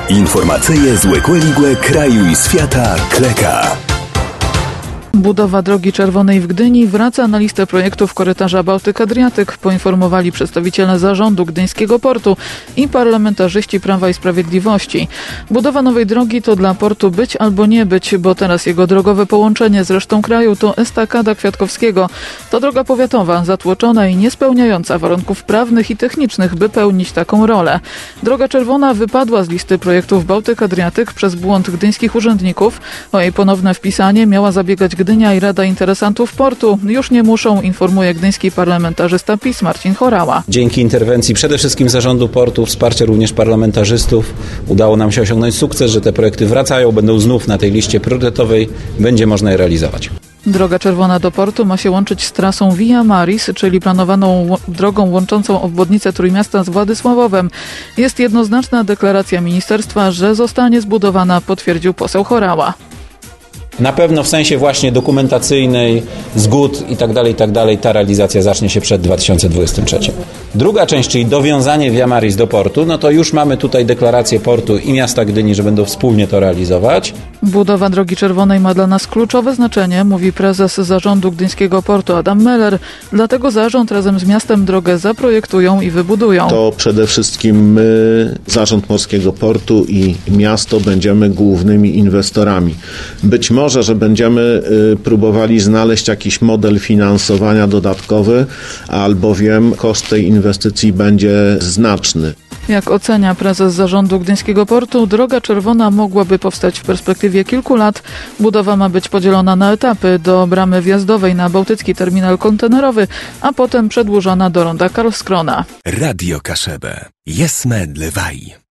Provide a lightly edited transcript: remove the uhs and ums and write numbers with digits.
Informacyje z Łekłe kraju i świata Kleka. Budowa drogi czerwonej w Gdyni wraca na listę projektów korytarza Bałtyk-Adriatyk, poinformowali przedstawiciele zarządu Gdyńskiego Portu i parlamentarzyści Prawa i Sprawiedliwości. Budowa nowej drogi to dla portu być albo nie być, bo teraz jego drogowe połączenie z resztą kraju to estakada Kwiatkowskiego. To droga powiatowa, zatłoczona i niespełniająca warunków prawnych i technicznych, by pełnić taką rolę. Droga czerwona wypadła z listy projektów Bałtyk-Adriatyk przez błąd gdyńskich urzędników. O jej ponowne wpisanie miała zabiegać Gdynia i Rada Interesantów Portu. Już nie muszą, informuje gdyński parlamentarzysta PiS Marcin Horała. Dzięki interwencji przede wszystkim zarządu portu, wsparcia również parlamentarzystów udało nam się osiągnąć sukces, że te projekty wracają, będą znów na tej liście priorytetowej, będzie można je realizować. Droga czerwona do portu ma się łączyć z trasą Via Maris, czyli planowaną drogą łączącą obwodnicę Trójmiasta z Władysławowem. Jest jednoznaczna deklaracja ministerstwa, że zostanie zbudowana, potwierdził poseł Horała. Na pewno w sensie właśnie dokumentacyjnej, zgód i tak dalej, ta realizacja zacznie się przed 2023. Druga część, czyli dowiązanie Via Maris do portu, no to już mamy tutaj deklarację portu i miasta Gdyni, że będą wspólnie to realizować. Budowa drogi czerwonej ma dla nas kluczowe znaczenie, mówi prezes zarządu Gdyńskiego Portu Adam Meller. Dlatego zarząd razem z miastem drogę zaprojektują i wybudują. To przede wszystkim my, Zarząd Morskiego Portu i miasto będziemy głównymi inwestorami. Być może, że będziemy próbowali znaleźć jakiś model finansowania dodatkowy, albowiem koszt tej inwestycji będzie znaczny. Jak ocenia prezes zarządu Gdyńskiego Portu, droga czerwona mogłaby powstać w perspektywie kilku lat. Budowa ma być podzielona na etapy do bramy wjazdowej na Bałtycki Terminal Kontenerowy, a potem przedłużona do ronda Karlskrona. Radio Kaszebę. Jesme Dlewaj.